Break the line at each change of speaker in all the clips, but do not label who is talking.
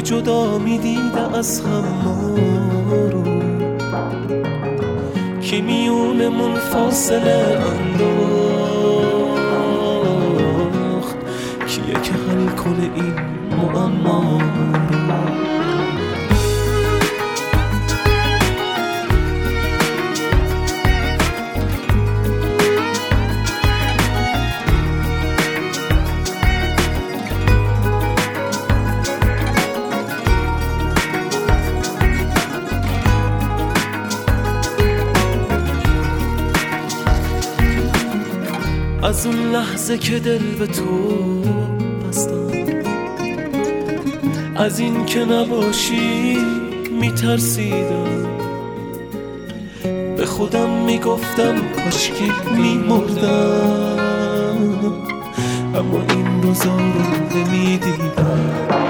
جدا میدیده از هم ما رو، که میونمون فاصله انداخت، کیه که حل کنه این معما رو. از اون لحظه که دل به تو بستم، از این که نباشی میترسیدم، به خودم میگفتم کاشکی میمردم، اما این روزا رو نمیدیدم.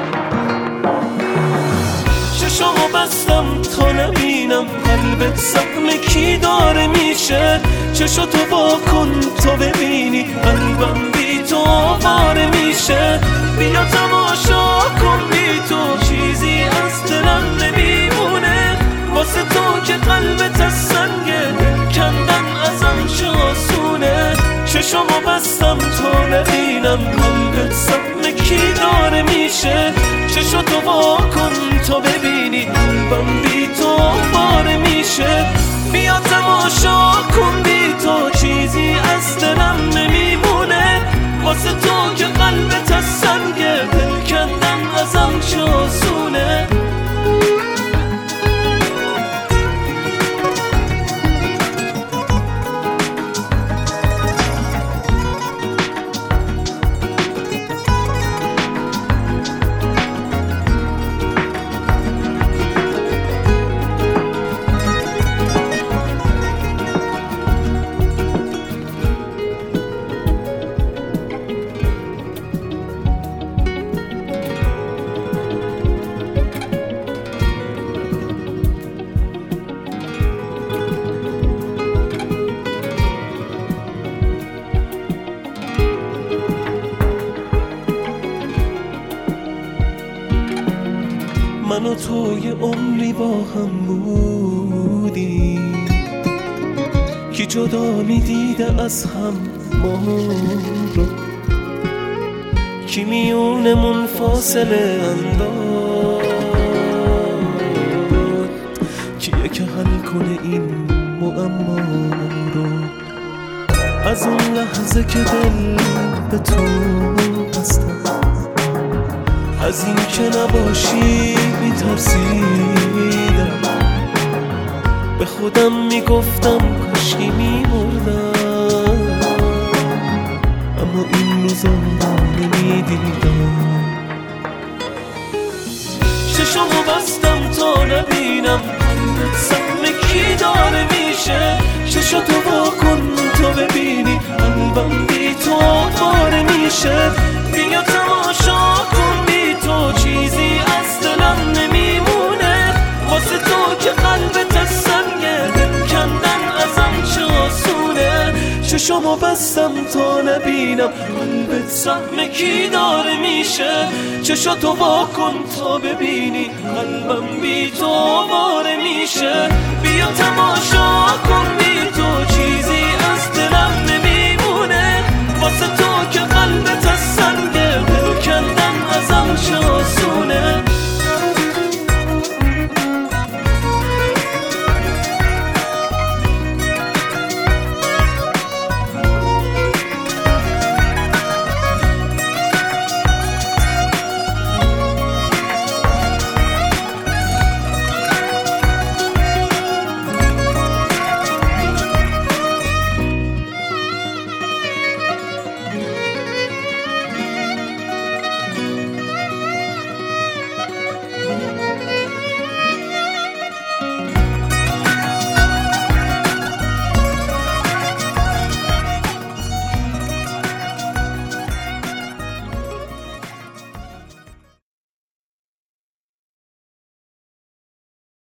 چشامو بستم تا نبینم قلبت زخم کی داره میشه، چشاتو وا کن تا ببینی قلبم بی تو آواره میشه. بیا تماشا کن بی تو چیزی از دلم نمیمونه، واسه تو که قلبت از سنگه کندن ازم چه آسونه. چشامو بستم تا نبینم قلبت زخم کی داره میشه، چشاتو وا کن تا ببینی قلبم بی تو آواره میشه. بیا تماشا کن بی تو چیزی از دلم نمیمونه، واسه تو که قلبت از سنگه دل کندن ازم چه آسونه. من و تو یه عمری با هم بودیم، که جدا میدیده از هم ما رو، که میونمون فاصله انداخت، کیه که حل کنه این معما رو. از اون لحظه که دل به تو بستم، از این که نباشی میترسیدم، به خودم میگفتم کاشکی میمردم، اما این روزا نمیدیدم. چشامو بستم تا نبینم زخم کی داره میشه، چشاتو وا کن تا ببینی قلبم بی تو آواره میشه. بیا تماشا کن بی تو چیزی از دلم نمیمونه، واسه تو که قلبت از سنگه دل کندن ازم چه آسونه. چشامو بستم تا نبینم قلبت زخم کی داره میشه، چشاتو وا کن تا ببینی قلبم بی تو آواره میشه. بیا تماشا کن بی تو چیزی